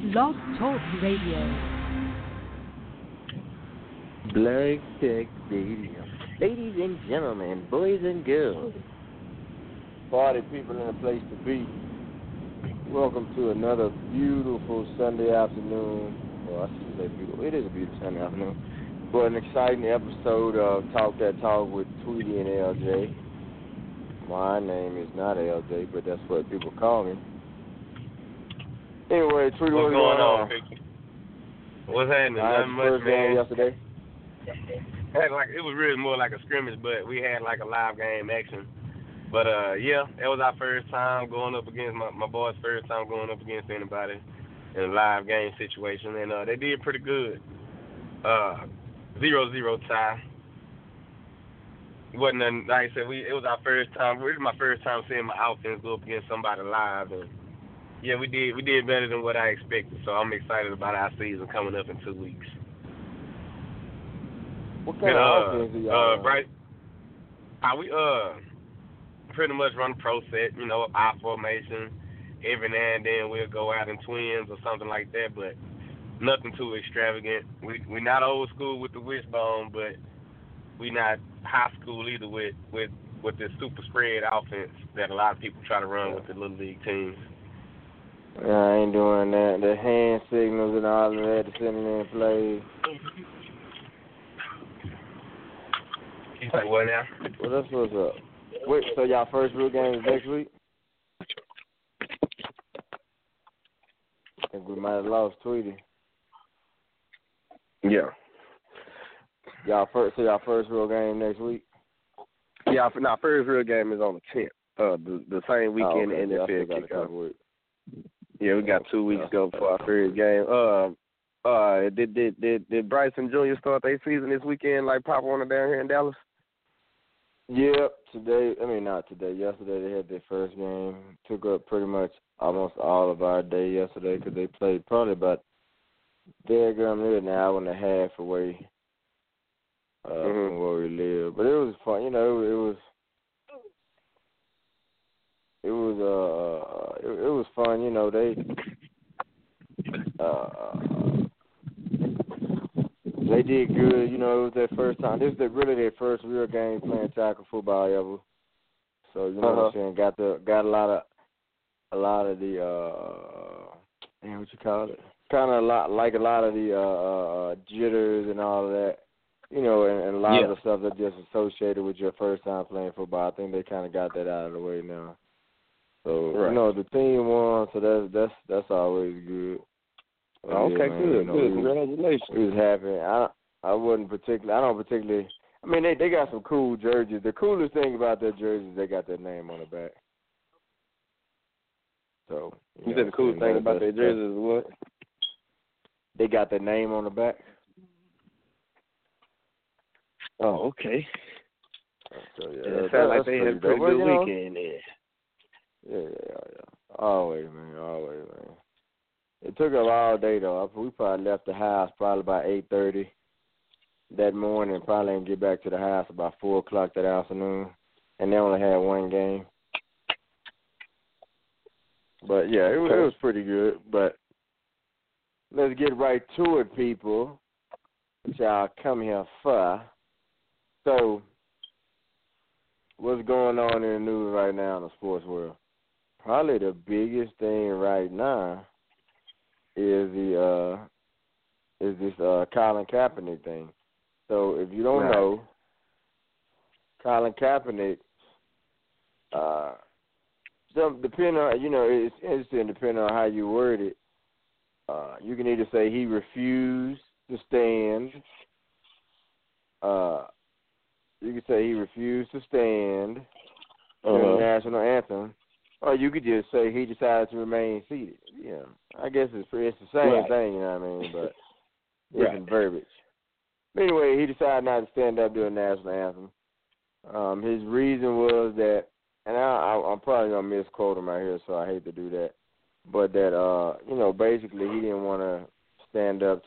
Blog Talk Radio. Blog Talk Radio. Ladies and gentlemen, boys and girls, party people in a place to be. Welcome to another beautiful Sunday afternoon. Well, I should say beautiful. It is a beautiful Sunday afternoon. For an exciting episode of Talk That Talk with Tweety and LJ. My name is not LJ, but that's what people call me. Anyway, Tweety, what's going on? What's happening? Nothing much, first game yesterday. It was really more like a scrimmage, but we had like a live game action. But yeah, that was our first time going up against my boys' first time going up against anybody in a live game situation, and they did pretty good. 0-0 tie. Wasn't nothing, like I said, it was our first time. It was my first time seeing my offense go up against somebody live, and yeah, we did better than what I expected. So I'm excited about our season coming up in 2 weeks. What kind of offense do y'all run? We pretty much run pro set, I formation. Every now and then we'll go out in twins or something like that, but nothing too extravagant. We're not old school with the wishbone, but we not high school either with this super spread offense that a lot of people try to run with the little league teams. I ain't doing that. The hand signals and all of that, the sending in plays. You say what now? Well, that's what's up. Wait, so y'all first real game is next week? I think we might have lost Tweety. Yeah. Y'all first real game next week? Yeah, first real game is on the 10th. The same weekend the NFL kickoff. Yeah, we got 2 weeks to go before our first game. Did Bryson Jr. start their season this weekend like Papa wanted down here in Dallas? Yep. Yesterday they had their first game. Took up pretty much almost all of our day yesterday because they played probably about nearly an hour and a half away from where we live. But it was fun. It was fun. They did good. It was their first time. This is really their first real game playing tackle football ever. So what I'm saying, got a lot of the what you call it? Kind of a lot of the jitters and all of that. And a lot of the stuff that's just associated with your first time playing football. I think they kind of got that out of the way now. So the team won, so that's always good. Okay, good. Congratulations. We was happy. I don't particularly. I mean, they got some cool jerseys. The coolest thing about their jerseys, they got their name on the back. So you said the coolest thing about their jerseys is what? They got their name on the back. Oh, okay. So it sounds like they had a pretty good weekend there. Yeah. Always, man. It took us all day, though. We probably left the house probably about 8:30 that morning. Probably didn't get back to the house about 4 o'clock that afternoon. And they only had one game. But, yeah, it was pretty good. But let's get right to it, people, which y'all come here for. So, what's going on in the news right now in the sports world? Probably the biggest thing right now is this Colin Kaepernick thing. So if you don't know, Colin Kaepernick, depending on it's interesting depending on how you word it. You can either say he refused to stand. You could say he refused to stand during the national anthem. Or you could just say he decided to remain seated. Yeah, I guess it's the same thing, you know what I mean? But different verbiage. But anyway, he decided not to stand up during the national anthem. His reason was that, and I'm probably gonna misquote him right here, so I hate to do that. But that basically he didn't want to stand up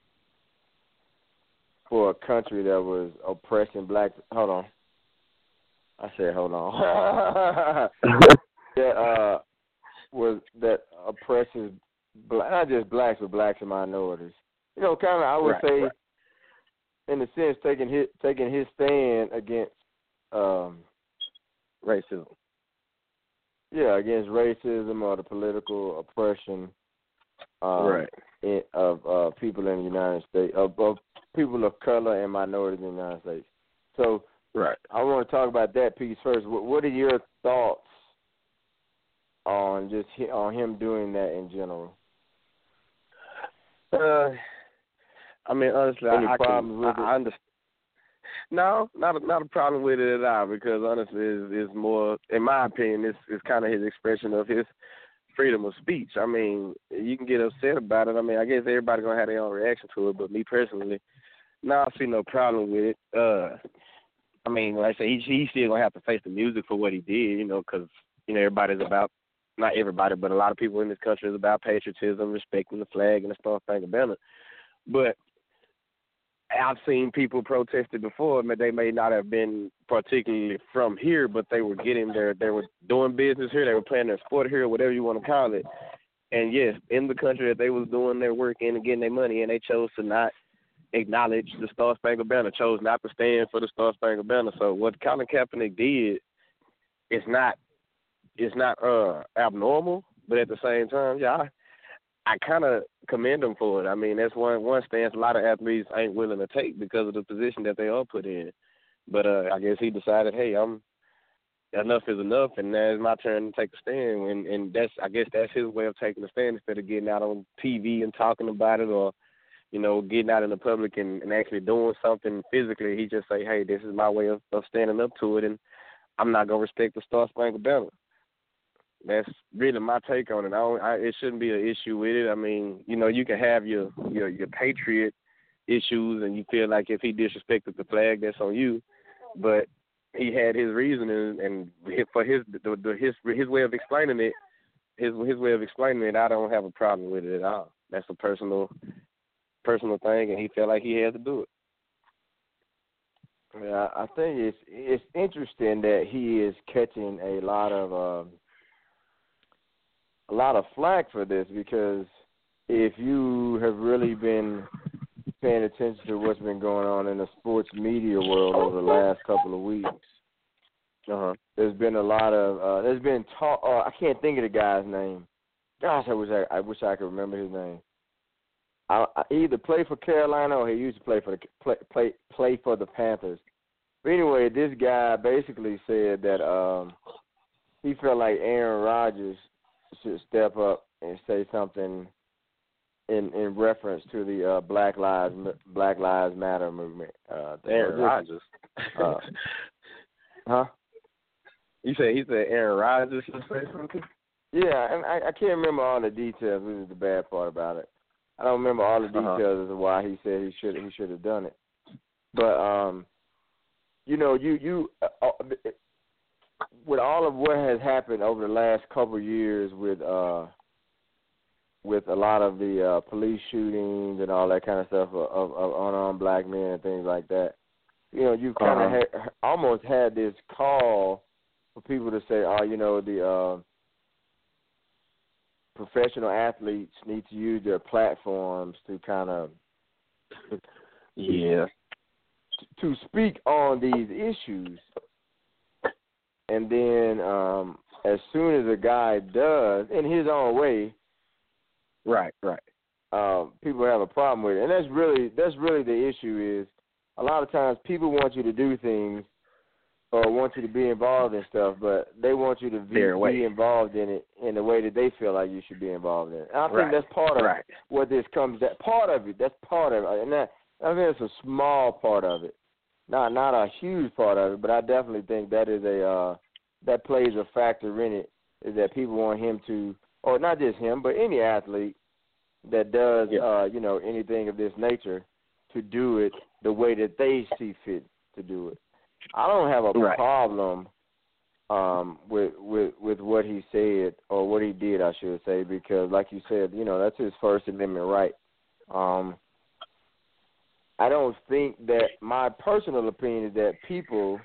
for a country that was oppressing blacks. Hold on. I said hold on. That oppresses not just blacks, but blacks and minorities. You know, kind of I would say, in a sense, taking his stand against racism. Yeah, against racism or the political oppression of people in the United States, of people of color and minorities in the United States. So I want to talk about that piece first. What are your thoughts on on him doing that in general? I mean, honestly, Any problems with it? I understand. No, not a problem with it at all, because honestly, it's more, in my opinion, it's kind of his expression of his freedom of speech. I mean, you can get upset about it. I mean, I guess everybody gonna have their own reaction to it, but me personally, I see no problem with it. I mean, like I say, he's still gonna have to face the music for what he did, you know, because everybody's about, not everybody, but a lot of people in this country is about patriotism, respecting the flag and the Star-Spangled Banner. But I've seen people protested before. They may not have been particularly from here, but they were they were doing business here. They were playing their sport here, whatever you want to call it. And yes, in the country that they was doing their work in and getting their money, and they chose to not acknowledge the Star-Spangled Banner, chose not to stand for the Star-Spangled Banner. So what Colin Kaepernick did is not abnormal, but at the same time, I kind of commend them for it. I mean, that's one stance a lot of athletes ain't willing to take because of the position that they are put in. But I guess he decided, hey, enough is enough, and now it's my turn to take a stand. And I guess that's his way of taking a stand instead of getting out on TV and talking about it, or getting out in the public and actually doing something physically. He just say, hey, this is my way of standing up to it, and I'm not gonna respect the Star-Spangled Banner. That's really my take on it. It shouldn't be an issue with it. I mean, you can have your patriot issues, and you feel like if he disrespected the flag, that's on you. But he had his reasoning, and for his way of explaining it, his way of explaining it, I don't have a problem with it at all. That's a personal thing, and he felt like he had to do it. Yeah, I think it's interesting that he is catching a lot of flack for this, because if you have really been paying attention to what's been going on in the sports media world over the last couple of weeks, there's been a lot of there's been talk. I can't think of the guy's name. Gosh, I wish I could remember his name. He either played for Carolina or he used to play for the Panthers. But anyway, this guy basically said that he felt like Aaron Rodgers should step up and say something in reference to the Black Lives Matter movement. Aaron Rodgers. Huh? He said Aaron Rodgers should say something? Yeah, and I can't remember all the details, which is the bad part about it. I don't remember all the details as to why he said he should have done it. But you with all of what has happened over the last couple of years with a lot of the police shootings and all that kind of stuff of unarmed black men and things like that, you kind of almost had this call for people to say, the professional athletes need to use their platforms to kind of to speak on these issues. And then as soon as a guy does, in his own way, people have a problem with it. And that's really the issue is a lot of times people want you to do things or want you to be involved in stuff, but they want you to be involved in it in the way that they feel like you should be involved in it. And I think that's part of what this comes. That part of it. That's part of it, and I think it's a small part of it, not a huge part of it. But I definitely think that is that plays a factor in it. Is that people want him to, or not just him, but any athlete that does anything of this nature, to do it the way that they see fit to do it. I don't have a problem with what he said, or what he did, I should say, because like you said, that's his First Amendment right. I don't think that, my personal opinion is that people,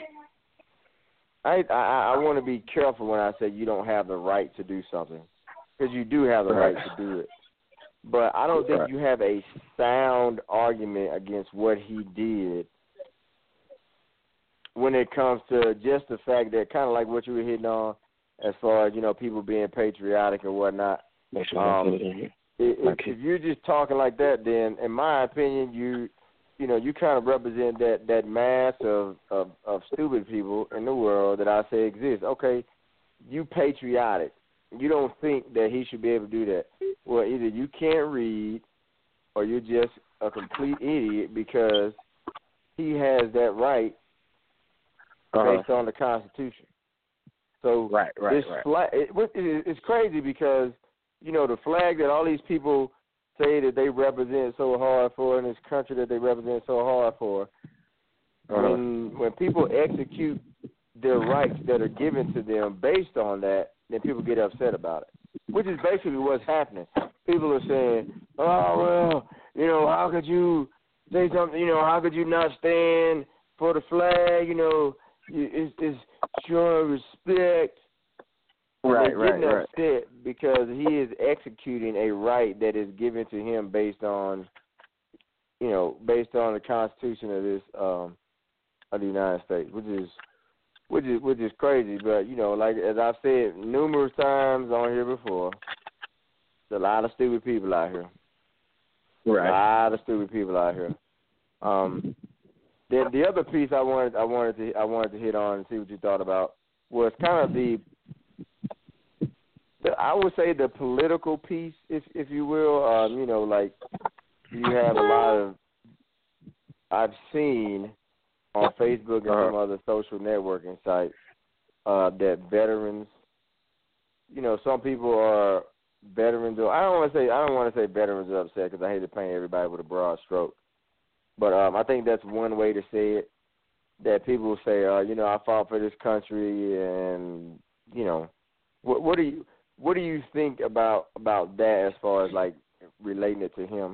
I want to be careful when I say you don't have the right to do something. because you do have the right to do it. But I don't think you have a sound argument against what he did when it comes to just the fact that, kind of like what you were hitting on, as far as, people being patriotic and whatnot. If you're just talking like that, then in my opinion, you kind of represent that mass of stupid people in the world that I say exists. Okay, you patriotic. You don't think that he should be able to do that. Well, either you can't read or you're just a complete idiot because he has that right based on the Constitution. So this flag, it's crazy because, the flag that all these people say that they represent so hard for in this country that they represent so hard for, when people execute their rights that are given to them based on that, then people get upset about it, which is basically what's happening. People are saying, oh, well, how could you say something, how could you not stand for the flag, it's showing respect. Right. Upset because he is executing a right that is given to him based on the Constitution of this of the United States, which is crazy. But like as I've said numerous times on here before, there's a lot of stupid people out here. Right. A lot of stupid people out here. Then the other piece I wanted to hit on and see what you thought about was kind of I would say the political piece, if you will. Like you have a lot of, I've seen on Facebook and some other social networking sites that veterans, some people are veterans. I don't want to say veterans are upset because I hate to paint everybody with a broad stroke. But I think that's one way to say it. That people say, I fought for this country, and what do you think about that as far as like relating it to him?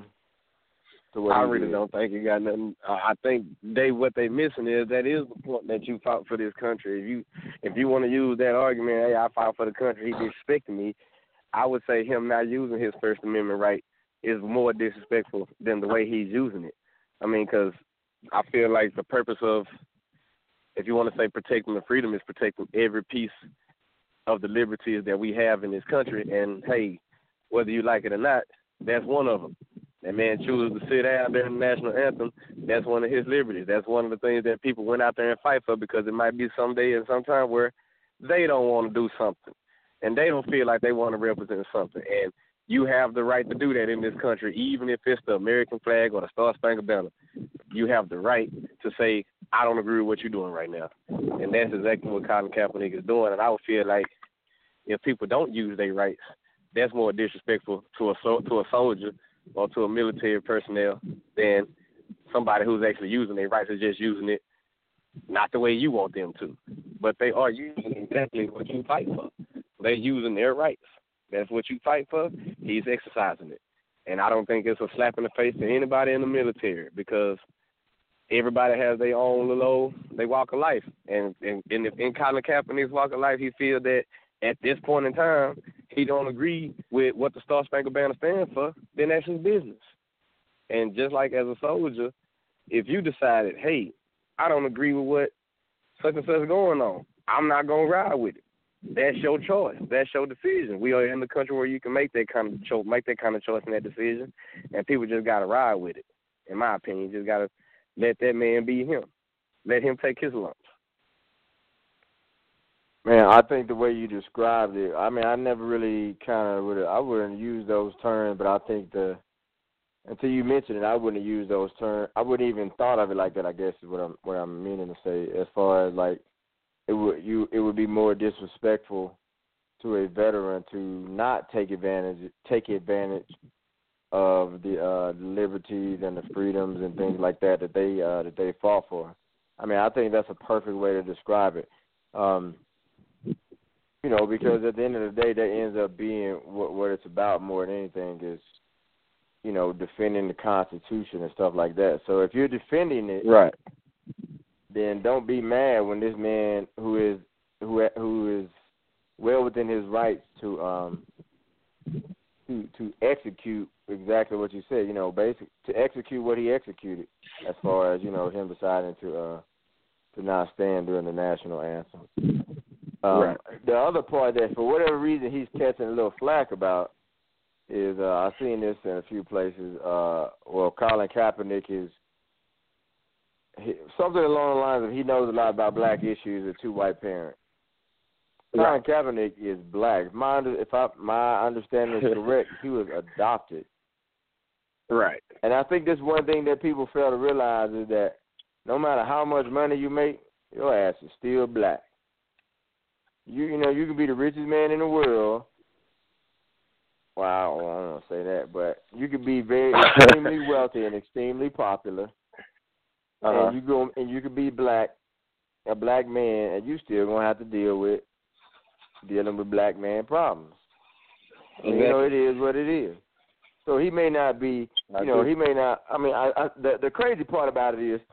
I really don't think it got nothing. I think what they missing is that is the point that you fought for this country. If you want to use that argument, hey, I fought for the country, he disrespected me. I would say him not using his First Amendment right is more disrespectful than the way he's using it. I mean, because I feel like the purpose of, if you want to say protecting the freedom, is protecting every piece of the liberties that we have in this country. And, hey, whether you like it or not, that's one of them. That man chooses to sit down during the national anthem. That's one of his liberties. That's one of the things that people went out there and fight for, because it might be someday and sometime where they don't want to do something and they don't feel like they want to represent something. And you have the right to do that in this country, even if it's the American flag or the Star-Spangled Banner. You have the right to say, I don't agree with what you're doing right now. And that's exactly what Colin Kaepernick is doing. And I would feel like if people don't use their rights, that's more disrespectful to a soldier or to a military personnel than somebody who's actually using their rights, is just using it not the way you want them to. But they are using exactly what you fight for. They're using their rights. That's what you fight for. He's exercising it. And I don't think it's a slap in the face to anybody in the military, because everybody has their own little they walk of life. And in Colin Kaepernick's walk of life, he feels that at this point in time, he don't agree with what the Star-Spangled Banner stands for, then that's his business. And just like as a soldier, if you decided, hey, I don't agree with what such and such is going on, I'm not going to ride with it. That's your choice. That's your decision. We are in the country where you can make that kind of choice and that decision, and people just got to ride with it. In my opinion, you just got to let that man be him. Let him take his lumps. Man, I think the way you described it, I mean, I never really I wouldn't use those terms, but I think until you mentioned it, I wouldn't have used those terms. I wouldn't even thought of it like that, I guess, is what I'm meaning to say, as far as like, it would be more disrespectful to a veteran to not take advantage of the liberties and the freedoms and things like that they fought for. I mean, I think that's a perfect way to describe it. Because at the end of the day, that ends up being what it's about more than anything is, defending the Constitution and stuff like that. So if you're defending it, right, then don't be mad when this man who is well within his rights to to execute exactly what you said. To execute what he executed, as far as him deciding to not stand during the national anthem. Right. The other part that for whatever reason he's catching a little flack about is I've seen this in a few places. Colin Kaepernick is something along the lines of he knows a lot about black issues with two white parents. Colin Kaepernick is black. If my understanding is correct, he was adopted. Right. And I think that's one thing that people fail to realize is that no matter how much money you make, your ass is still black. You can be the richest man in the world. Well, I don't want to say that, but you could be very extremely wealthy and extremely popular, and you could be black, a black man, and you still gonna have to dealing with black man problems. Exactly. It is what it is. So he may not be, he may not. I mean, the crazy part about it is,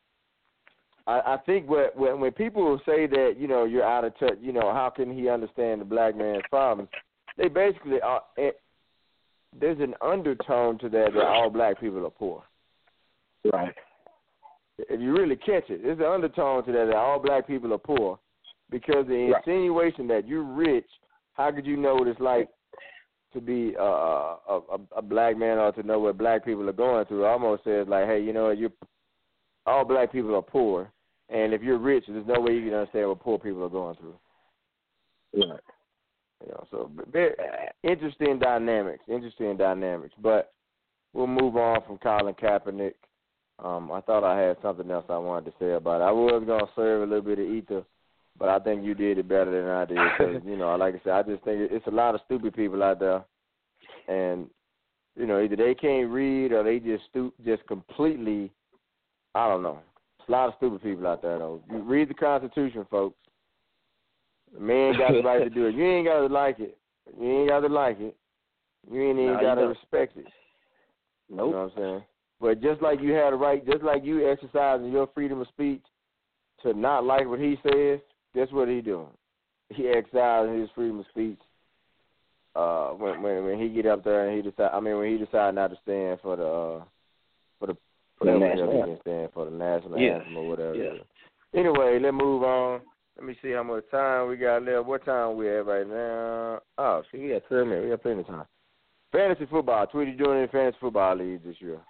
I think when people say that you're out of touch, how can he understand the black man's problems? They basically are. There's an undertone to that all black people are poor. Right. If you really catch it, there's an undertone to that all black people are poor, because the insinuation that you're rich, how could you know what it's like to be a black man or to know what black people are going through? It almost says like, hey, all black people are poor, and if you're rich, there's no way you can understand what poor people are going through. Right. So very interesting dynamics. But we'll move on from Colin Kaepernick. I thought I had something else I wanted to say about it. I was going to serve a little bit of ether, but I think you did it better than I did. Because, like I said, I just think it's a lot of stupid people out there. And, either they can't read or they just completely, I don't know. It's a lot of stupid people out there, though. You read the Constitution, folks. The man got the right to do it. You ain't got to like it. You ain't even got to respect it. Nope. You know what I'm saying? But just like you had a right, just like you exercising your freedom of speech to not like what he says, that's what he doing. He exercising his freedom of speech when he get up there and when he decide not to stand for the national anthem or whatever. Yeah. Anyway, let's move on. Let me see how much time we got left. What time we at right now? Oh, see, we got 10 minutes. We got plenty of time. Fantasy football. Tweety doing any fantasy football leagues this year?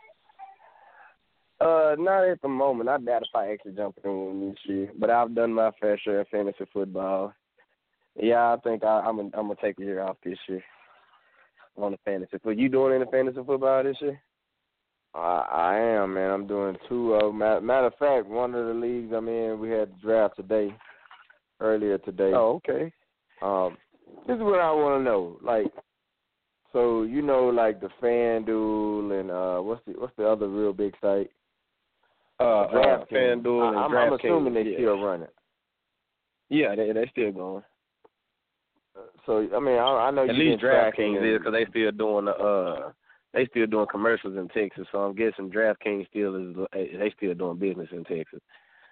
Not at the moment. I doubt if I actually jump in one this year, but I've done my fair share of fantasy football. Yeah, I think I'm gonna take a year off this year on the fantasy. But you doing any fantasy football this year? I am, man. I'm doing 2 of them. Matter of fact, one of the leagues I'm in, we had the draft earlier today. Oh, okay. This is what I want to know. Like, so like the FanDuel and what's the other real big site? FanDuel and DraftKings. I'm assuming they still running. Yeah, they still going. So I know at least DraftKings is because they still doing commercials in Texas. So I'm guessing DraftKings they still doing business in Texas.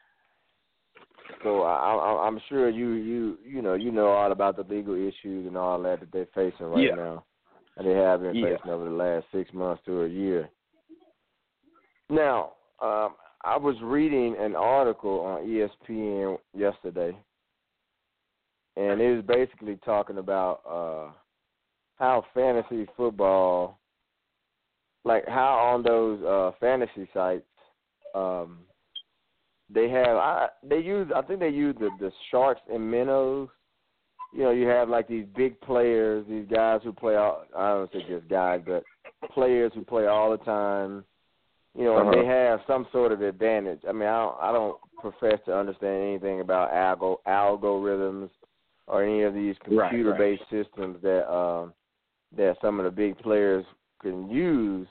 So I'm sure you know all about the legal issues and all that they're facing right now, and they have been facing over the last 6 months to a year. Now, I was reading an article on ESPN yesterday, and it was basically talking about how fantasy football, like how on those fantasy sites, I think they use the sharks and minnows. You have like these big players, these guys who play I don't say just guys, but players who play all the time. And they have some sort of advantage. I don't profess to understand anything about algorithms or any of these computer-based systems that some of the big players can use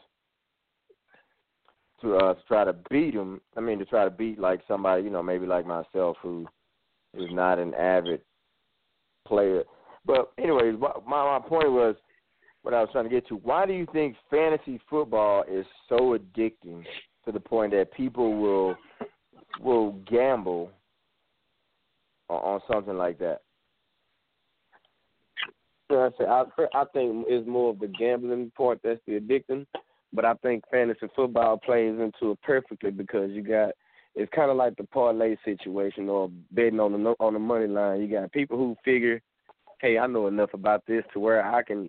to try to beat them. To try to beat like somebody, maybe like myself who is not an avid player. But anyways, my point was, what I was trying to get to, why do you think fantasy football is so addicting to the point that people will gamble on something like that? I think it's more of the gambling part that's the addicting, but I think fantasy football plays into it perfectly because it's kind of like the parlay situation or betting on the money line. You got people who figure, hey, I know enough about this to where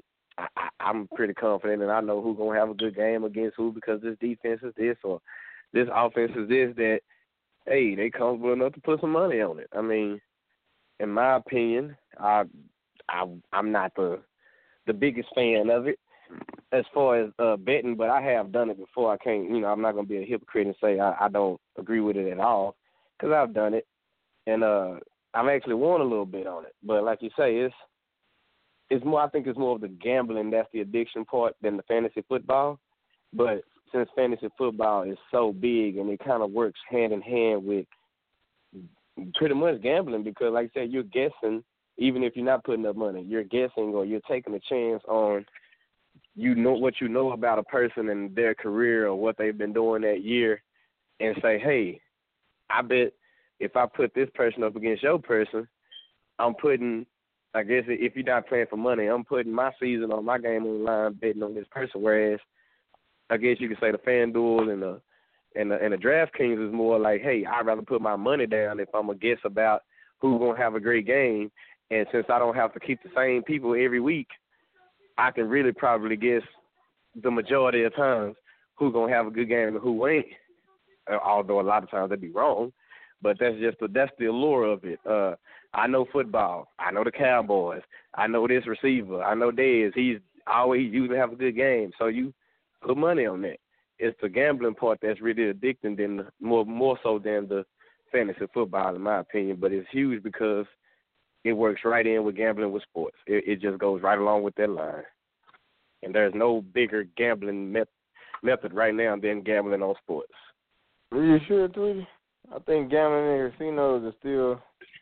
I'm pretty confident and I know who's gonna have a good game against who because this defense is this or this offense is this that. Hey, they comfortable enough to put some money on it. I mean, in my opinion, I'm not the biggest fan of it as far as betting, but I have done it before. I can't, I'm not gonna be a hypocrite and say I don't agree with it at all because I've done it and I've actually won a little bit on it. But like you say, it's more. I think it's more of the gambling that's the addiction part than the fantasy football. But since fantasy football is so big and it kind of works hand in hand with pretty much gambling because, like I said, you're guessing, even if you're not putting up money, you're guessing or you're taking a chance on what you know about a person and their career or what they've been doing that year and say, hey, I bet if I put this person up against your person, I'm putting, I guess if you're not playing for money, I'm putting my season or my game on the line betting on this person, whereas I guess you could say the FanDuel and the DraftKings is more like, hey, I'd rather put my money down if I'm a guess about who's gonna have a great game, and since I don't have to keep the same people every week, I can really probably guess the majority of times who's gonna have a good game and who ain't. Although a lot of times they'd be wrong, but that's the allure of it. I know football. I know the Cowboys. I know this receiver. I know Dez. He's always usually have a good game. So you put money on that. It's the gambling part that's really addicting than more so than the fantasy football, in my opinion. But it's huge because it works right in with gambling with sports. It just goes right along with that line. And there's no bigger gambling method right now than gambling on sports. Are you sure, Tweety? I think gambling in casinos is still.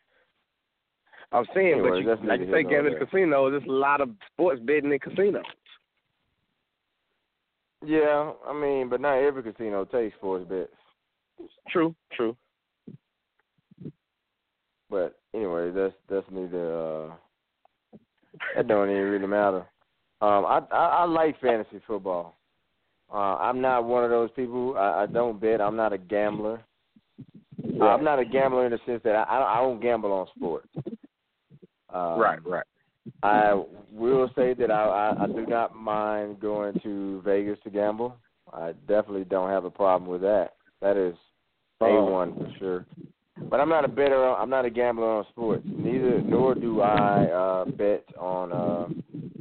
I'm saying, anyway, but like you say, gambling in casinos, there's a lot of sports betting in casinos. Yeah, I mean, but not every casino takes sports bets. True. But anyway, that's neither. That don't even really matter. I like fantasy football. I'm not one of those people. I don't bet. I'm not a gambler. Right. I'm not a gambler in the sense that I don't gamble on sports. Right. I will say that I do not mind going to Vegas to gamble. I definitely don't have a problem with that. That is A1 for sure. But I'm not a bettor. I'm not a gambler on sports. Nor do I bet on.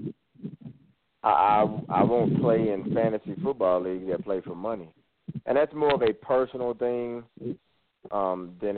I won't play in fantasy football leagues that play for money, and that's more of a personal thing than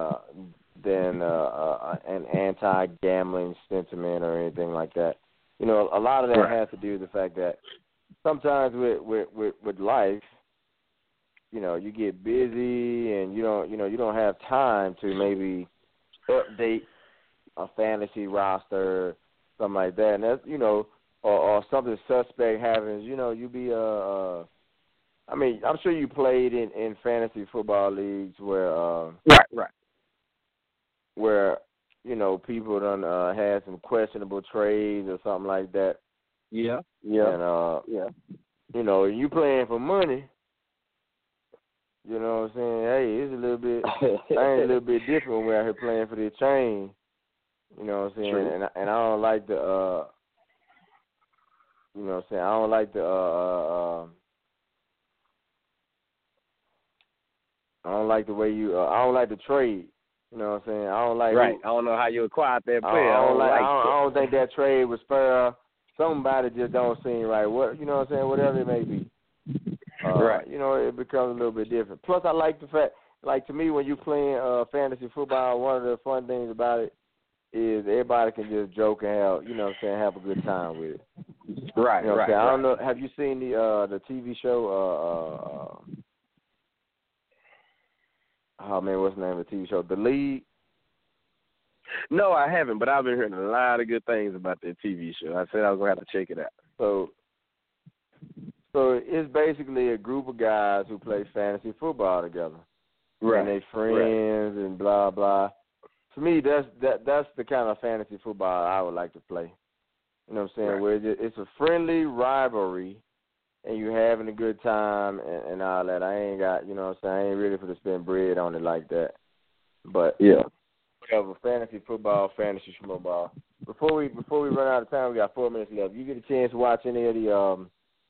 an anti-gambling sentiment or anything like that. You know, a lot of that has to do with the fact that sometimes with life, you know, you get busy and you don't have time to maybe update a fantasy roster, something like that. And that's, or something suspect happens, you be I mean, I'm sure you played in fantasy football leagues where right. Where, people done had some questionable trades or something like that. Yeah. And you playing for money. You know what I'm saying? Hey, it's a little bit, a little bit different when we're out here playing for the chain. You know what I'm saying? True. And I don't like the, I don't like the, I don't like the way I don't like the trade. You know what I'm saying? I don't like. Right. I don't know how you acquired that player. I don't think that trade was fair. Somebody just don't seem right. What, you know what I'm saying? Whatever it may be. Right. It becomes a little bit different. Plus, I like the fact, like, to me, when you're playing fantasy football, one of the fun things about it is everybody can just joke and have a good time with it. Right, you know right. I don't know. Have you seen the TV show? What's the name of the TV show? The League? No, I haven't, but I've been hearing a lot of good things about that TV show. I said I was going to have to check it out. So it's basically a group of guys who play fantasy football together. Right. And they friends and blah, blah. For me, that's the kind of fantasy football I would like to play. You know what I'm saying? Right. Where it's a friendly rivalry, and you having a good time and all that. I ain't got, you know what I'm saying, I ain't ready for to spend bread on it like that. But Yeah. whatever, fantasy football, fantasy football. Before we run out of time, we got 4 minutes left. You get a chance to watch any of the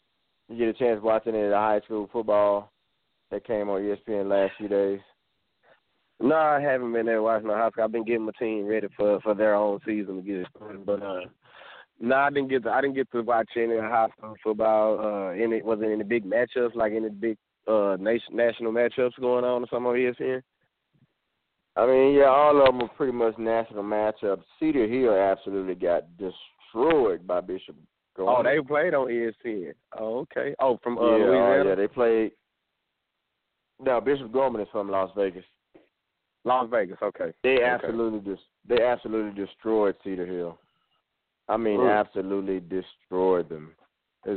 high school football that came on ESPN last few days? No, I haven't been there watching the high school. I've been getting my team ready for their own season to get it started. But no, I didn't get to watch any high school football. Was it any big matchups, like any big national matchups going on or something on ESPN? I mean, yeah, all of them were pretty much national matchups. Cedar Hill absolutely got destroyed by Bishop Gorman. Oh, they played on ESPN. Oh, okay. Oh, from Louisiana? Louisiana? Yeah, they played. No, Bishop Gorman is from Las Vegas. Las Vegas, okay. They absolutely destroyed Cedar Hill. I mean, absolutely destroyed them. It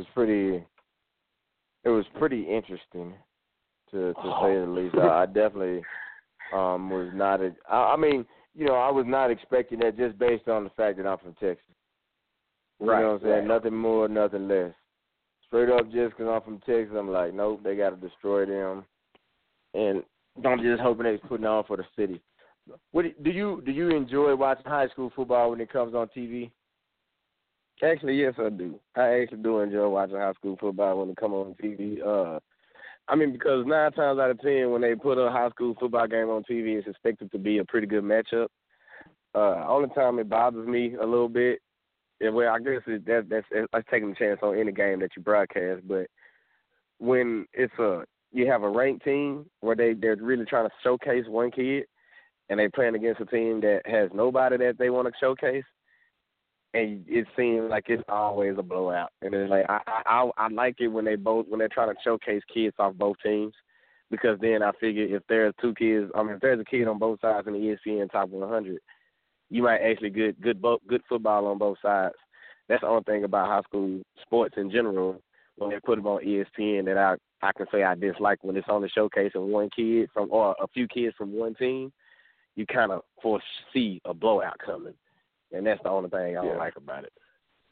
was pretty interesting, to say the least. I definitely was not. I mean, you know, I was not expecting that just based on the fact that I'm from Texas. Right. You know what I'm saying? Right. Nothing more, nothing less. Straight up, just because I'm from Texas, I'm like, nope, they got to destroy them. And I'm just hoping they're putting on for the city. What do you enjoy watching high school football when it comes on TV? Actually, yes, I do. I actually do enjoy watching high school football when it comes on TV. I mean, because 9 times out of 10, when they put a high school football game on TV, it's expected to be a pretty good matchup. Only time it bothers me a little bit, well, I guess that's taking a chance on any game that you broadcast. But when you have a ranked team where they're really trying to showcase one kid, and they're playing against a team that has nobody that they want to showcase, and it seems like it's always a blowout. And it's like I like it when they're trying to showcase kids off both teams, because then I figure if there's if there's a kid on both sides in the ESPN top 100, you might actually get good football on both sides. That's the only thing about high school sports in general, when they put them on ESPN, that I can say I dislike. When it's only showcasing one kid or a few kids from one team, you kind of foresee a blowout coming. And that's the only thing I don't like about it.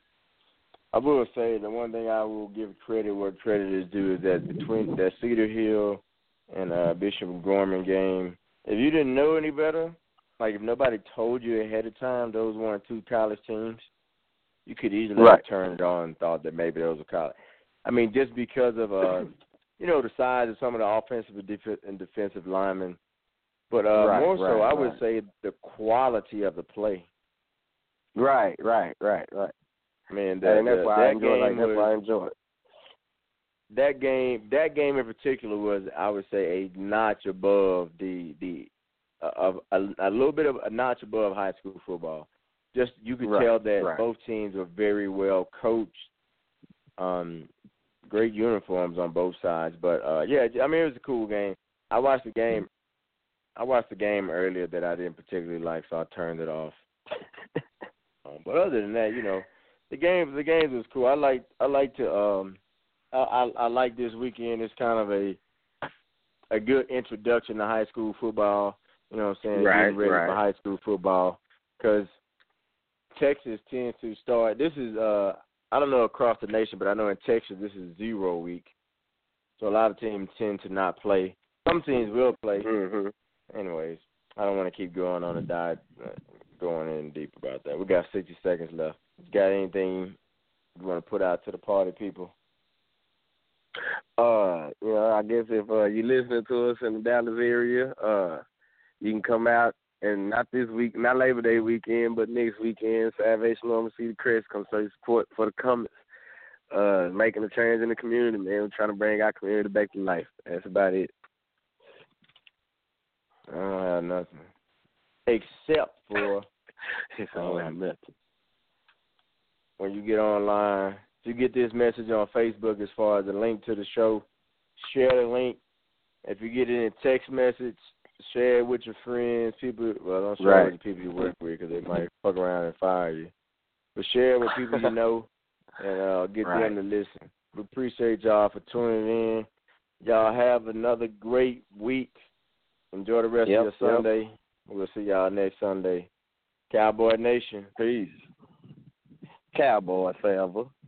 I will say the one thing I will give credit where credit is due is that between that Cedar Hill and Bishop Gorman game, if you didn't know any better, like if nobody told you ahead of time those weren't 2 college teams, you could easily have turned it on and thought that maybe those were college. I mean, just because of the size of some of the offensive and defensive linemen, but I would say the quality of the play. Right. I mean, that's why I enjoy it. That game in particular was, I would say, a notch above a little bit of a notch above high school football. Just you could tell that both teams were very well coached. Great uniforms on both sides, but I mean, it was a cool game. I watched the game earlier that I didn't particularly like, so I turned it off. But other than that, the games was cool. I like this weekend. It's kind of a good introduction to high school football. You know what I'm saying? Getting ready for high school football, because Texas tends to start. This is I don't know across the nation, but I know in Texas this is 0 week, so a lot of teams tend to not play. Some teams will play. Mm-hmm. Anyways, I don't want to keep going on a diet, going in deep about that. We got 60 seconds left. Got anything you want to put out to the party people? I guess if you're listening to us in the Dallas area, you can come out, and not this week, not Labor Day weekend, but next weekend, Salvation Army Cedar Crest, come show support for the Comets, making a change in the community, man. We're trying to bring our community back to life. That's about it. I don't have nothing. Except for it's all have nothing. When you get online, if you get this message on Facebook as far as the link to the show, share the link. If you get it in a text message, share it with your friends, people. Well, don't share it with the people you work with, because they might fuck around and fire you. But share it with people you know, and get them to listen. We appreciate y'all for tuning in. Y'all have another great week. Enjoy the rest of your Sunday. We'll see y'all next Sunday. Cowboy Nation. Peace. Cowboys forever.